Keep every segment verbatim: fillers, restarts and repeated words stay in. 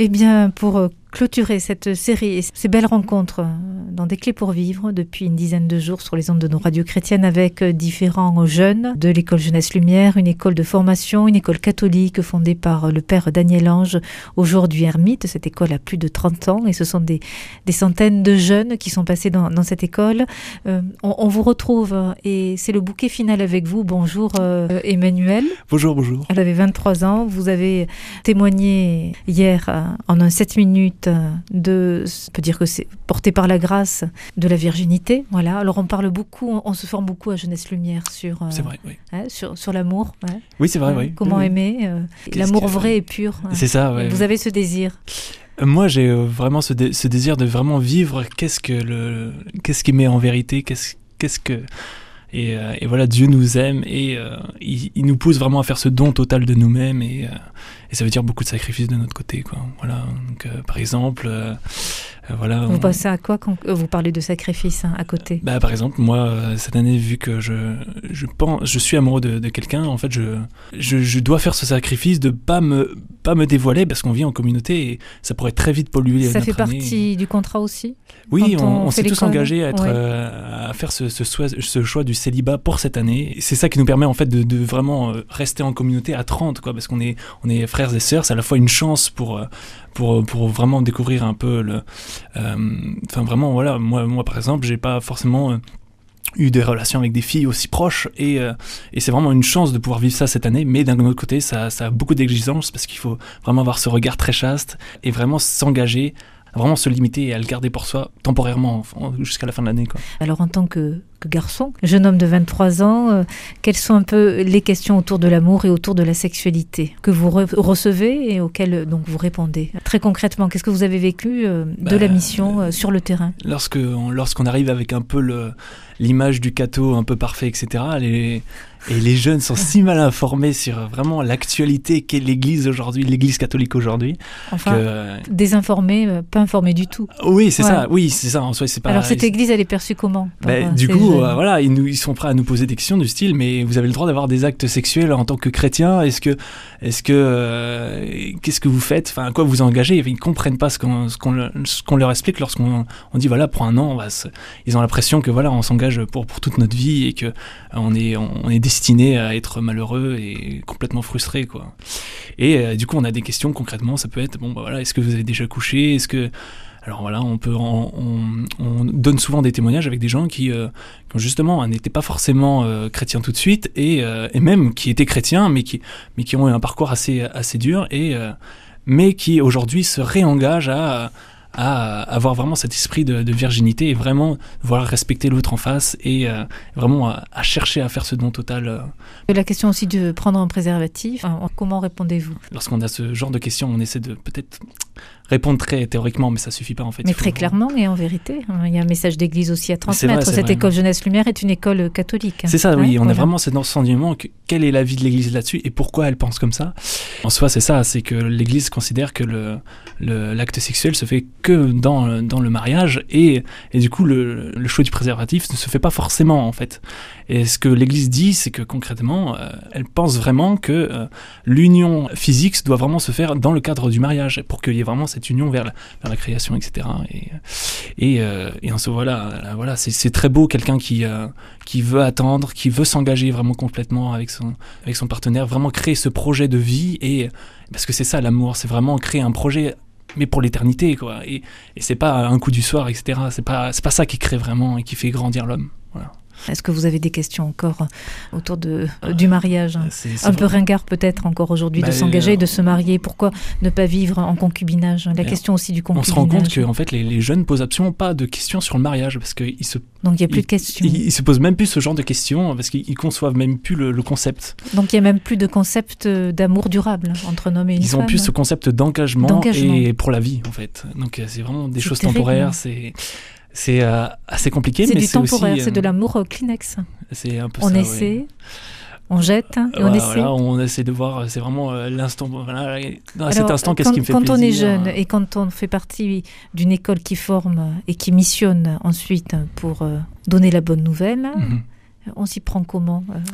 Eh bien, pour euh, clôturer cette série et ces belles rencontres euh, dans Des Clés pour Vivre depuis une dizaine de jours sur les ondes de nos radios chrétiennes avec euh, différents jeunes de l'école Jeunesse Lumière, une école de formation, une école catholique fondée par euh, le père Daniel Ange, aujourd'hui ermite. Cette école a plus de trente ans et ce sont des, des centaines de jeunes qui sont passés dans, dans cette école. Euh, on, on vous retrouve euh, et c'est le bouquet final avec vous. Bonjour euh, Emmanuel. Bonjour, bonjour. Elle avait vingt-trois ans. Vous avez témoigné hier euh, en un sept minutes de, on peut dire que c'est porté par la grâce de la virginité. Voilà. Alors on parle beaucoup, on, on se forme beaucoup à Jeunesse Lumière sur, euh, c'est vrai, oui. hein, sur, sur l'amour. Ouais. Oui, c'est vrai, euh, oui. Comment oui, aimer, euh, l'amour que, vrai et pur. C'est ça, ouais. Vous avez ce désir. Moi, j'ai euh, vraiment ce, dé- ce désir de vraiment vivre. Qu'est-ce que le, qu'est-ce qu'aimer en vérité, qu'est-ce, qu'est-ce que et, euh, et voilà, Dieu nous aime et euh, il, il nous pousse vraiment à faire ce don total de nous-mêmes et, euh, et ça veut dire beaucoup de sacrifices de notre côté, quoi. Voilà. Donc, euh, par exemple, euh, euh, voilà. Vous on... pensez à quoi quand vous parlez de sacrifice hein, à côté? Bah, par exemple, moi, euh, cette année, vu que je, je pense, je suis amoureux de, de quelqu'un, en fait, je, je, je dois faire ce sacrifice de pas me, pas me dévoiler parce qu'on vit en communauté et ça pourrait très vite polluer ça notre fait année. partie du contrat aussi? Oui, on, on, on s'est tous l'école. engagés à, être, ouais. euh, à faire ce, ce, choix, ce choix du célibat pour cette année. Et c'est ça qui nous permet en fait de, de vraiment rester en communauté à trente, quoi, parce qu'on est, on est frères et sœurs. C'est à la fois une chance pour, pour, pour vraiment découvrir un peu le. Enfin, euh, vraiment, voilà, moi, moi par exemple, j'ai pas forcément. Euh, eu des relations avec des filles aussi proches et, euh, et c'est vraiment une chance de pouvoir vivre ça cette année, mais d'un autre côté ça, ça a beaucoup d'exigences parce qu'il faut vraiment avoir ce regard très chaste et vraiment s'engager, vraiment se limiter et à le garder pour soi temporairement jusqu'à la fin de l'année, quoi. Alors en tant que, que garçon, jeune homme de vingt-trois ans, euh, quelles sont un peu les questions autour de l'amour et autour de la sexualité que vous re- recevez et auxquelles donc vous répondez? Très concrètement, qu'est-ce que vous avez vécu euh, de bah, la mission euh, sur le terrain? Lorsque, on, lorsqu'on arrive avec un peu le, l'image du catho un peu parfait, et cetera, les, et les jeunes sont si mal informés sur vraiment l'actualité qu'est l'Église aujourd'hui, l'Église catholique aujourd'hui. Enfin, que... désinformés, euh, pas informés du tout. Oui, c'est ouais. ça. Oui, c'est ça. En soi, c'est pas. Alors cette Église, elle est perçue comment? Bah, du coup, euh, voilà, ils, nous, ils sont prêts à nous poser des questions du style, mais vous avez le droit d'avoir des actes sexuels en tant que chrétien. Est-ce que, est-ce que, euh, qu'est-ce que vous faites? Enfin, à quoi vous engagez? Ils comprennent pas ce qu'on, ce qu'on, ce qu'on leur explique lorsqu'on on dit voilà, pour un an, on va se... ils ont l'impression que voilà, on s'engage pour pour toute notre vie et que euh, on est on est destiné à être malheureux et complètement frustré, quoi. Et euh, du coup, on a des questions concrètement. Ça peut être bon, bah voilà, est-ce que vous avez déjà couché? Est-ce que Alors voilà, on peut, on, on, on donne souvent des témoignages avec des gens qui, euh, qui ont justement n'étaient pas forcément euh, chrétiens tout de suite et, euh, et même qui étaient chrétiens, mais qui, mais qui ont eu un parcours assez, assez dur et, euh, mais qui aujourd'hui se réengagent à, à avoir vraiment cet esprit de, de virginité et vraiment vouloir respecter l'autre en face et euh, vraiment à, à chercher à faire ce don total. Euh. La question aussi de prendre un préservatif, hein, comment répondez-vous? Lorsqu'on a ce genre de questions, on essaie de peut-être répondre très théoriquement, mais ça suffit pas en fait. Mais faut... très clairement et en vérité. Il y a un message d'église aussi à transmettre. Vrai, Cette vrai. école Jeunesse Lumière est une école catholique. C'est ça, oui. Ouais, on voilà. a vraiment cet enseignement que quelle est la vie de l'église là-dessus et pourquoi elle pense comme ça. En soi, c'est ça, c'est que l'église considère que le, le, l'acte sexuel se fait que dans, dans le mariage et, et du coup, le, le choix du préservatif ne se fait pas forcément en fait. Et ce que l'église dit, c'est que concrètement, euh, elle pense vraiment que euh, l'union physique doit vraiment se faire dans le cadre du mariage pour qu'il y ait vraiment cette union vers la, vers la création, et cetera. Et, et, euh, et en ce voilà, voilà c'est, c'est très beau quelqu'un qui, euh, qui veut attendre, qui veut s'engager vraiment complètement avec son, avec son partenaire, vraiment créer ce projet de vie. Et, parce que c'est ça l'amour, c'est vraiment créer un projet mais pour l'éternité, quoi. Et, et c'est pas un coup du soir, et cetera. C'est pas, c'est pas ça qui crée vraiment et qui fait grandir l'homme. Voilà. Est-ce que vous avez des questions encore autour de, euh, du mariage c'est, c'est Un vrai. peu ringard peut-être encore aujourd'hui bah, de s'engager, euh, de se marier. Pourquoi ne pas vivre en concubinage? La question aussi du concubinage. On se rend compte que en fait, les, les jeunes posent absolument pas de questions sur le mariage parce qu'ils se... Donc il n'y a plus ils, de questions. Ils, ils se posent même plus ce genre de questions parce qu'ils conçoivent même plus le, le concept. Donc il n'y a même plus de concept d'amour durable entre un homme et une ils femme. Ils ont plus ce concept d'engagement, d'engagement et pour la vie en fait. Donc c'est vraiment des c'est choses terrible. temporaires. C'est... C'est euh, assez compliqué, c'est mais du c'est temporaire, aussi... Euh, c'est de l'amour euh, Kleenex. C'est un peu on ça, essaie, oui. on jette et voilà, on essaie. Voilà, on essaie de voir, c'est vraiment euh, l'instant... Voilà, dans Alors, cet instant, qu'est-ce quand, qui me fait quand plaisir? on est jeune et quand on fait partie d'une école qui forme et qui missionne ensuite pour euh, donner la bonne nouvelle, mm-hmm. on s'y prend comment euh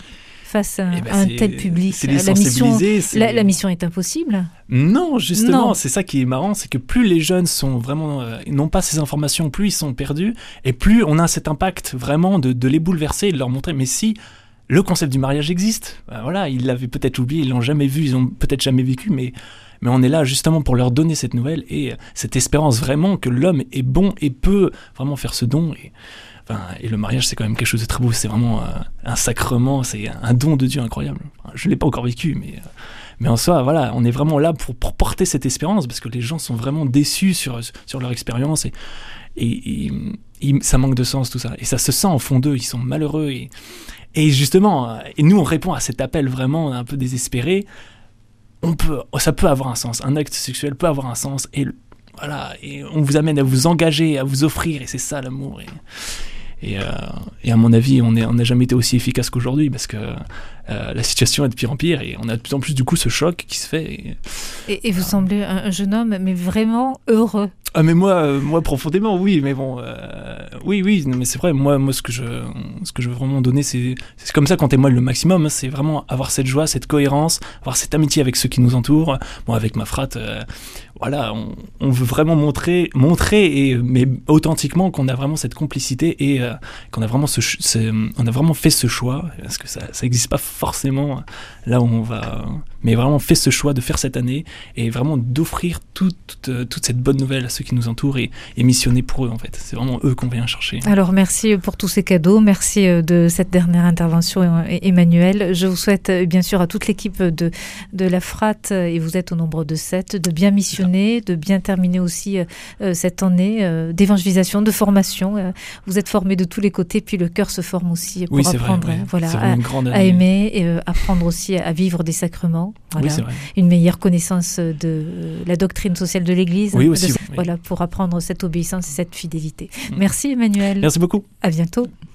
face à, eh ben à un tel public. C'est les la mission, c'est... La, la mission est impossible. Non, justement, non. C'est ça qui est marrant, c'est que plus les jeunes sont vraiment, euh, n'ont pas ces informations, plus ils sont perdus, et plus on a cet impact vraiment de, de les bouleverser et de leur montrer, mais si le concept du mariage existe, ben voilà, ils l'avaient peut-être oublié, ils l'ont jamais vu, ils ont peut-être jamais vécu, mais mais on est là justement pour leur donner cette nouvelle et cette espérance vraiment que l'homme est bon et peut vraiment faire ce don. Et, enfin, et le mariage, c'est quand même quelque chose de très beau, c'est vraiment euh, un sacrement, c'est un don de Dieu incroyable. Enfin, je ne l'ai pas encore vécu, mais, euh, mais en soi, voilà, on est vraiment là pour, pour porter cette espérance parce que les gens sont vraiment déçus sur, sur leur expérience et, et, et, et ça manque de sens tout ça. Et ça se sent au fond d'eux, ils sont malheureux. Et, et justement, et nous on répond à cet appel vraiment un peu désespéré. On peut, ça peut avoir un sens, un acte sexuel peut avoir un sens et voilà, et on vous amène à vous engager, à vous offrir et c'est ça l'amour. Et, et, euh, et à mon avis, on n'a jamais été aussi efficace qu'aujourd'hui parce que euh, la situation est de pire en pire et on a de plus en plus du coup ce choc qui se fait. Et, et, et vous euh, semblez un, un jeune homme mais vraiment heureux. Ah mais moi, euh, moi profondément oui, mais bon, euh, oui oui, non, mais c'est vrai. Moi, moi ce que je, ce que je veux vraiment donner, c'est, c'est comme ça qu'on témoigne le maximum. Hein, c'est vraiment avoir cette joie, cette cohérence, avoir cette amitié avec ceux qui nous entourent. Moi, avec ma frate, euh, voilà, on, on veut vraiment montrer, montrer et mais authentiquement qu'on a vraiment cette complicité et euh, qu'on a vraiment ce, ce, on a vraiment fait ce choix parce que ça, ça existe pas forcément là où on va, mais vraiment fait ce choix de faire cette année et vraiment d'offrir toute, toute, toute cette bonne nouvelle à ceux qui nous entourent et, et missionner pour eux en fait. C'est vraiment eux qu'on vient chercher. Alors merci pour tous ces cadeaux, merci de cette dernière intervention Emmanuel. Je vous souhaite bien sûr à toute l'équipe de, de la Frate, et vous êtes au nombre de sept, de bien missionner, de bien terminer aussi euh, cette année euh, d'évangélisation, de formation. Euh, vous êtes formés de tous les côtés, puis le cœur se forme aussi pour oui, apprendre vrai, ouais. voilà, à, à aimer et euh, apprendre aussi à vivre des sacrements. Voilà, oui, une meilleure connaissance de euh, la doctrine sociale de l'Église. Oui, aussi, de, oui. Voilà, pour apprendre cette obéissance et cette fidélité. Mmh. Merci Emmanuel. Merci beaucoup. À bientôt.